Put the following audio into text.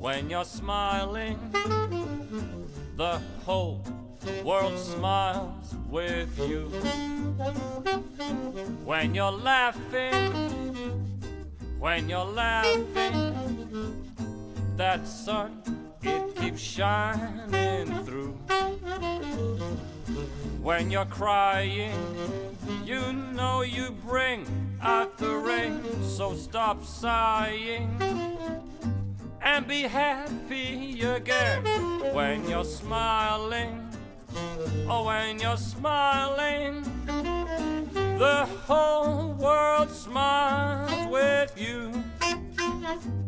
When you're smiling, the whole world smiles with you. When you're laughing, that sun, it keeps shining through. When you're crying, you know you bring out the rain. So stop sighing and be happy again. When you're smiling, oh, when you're smiling, the whole world smiles with you.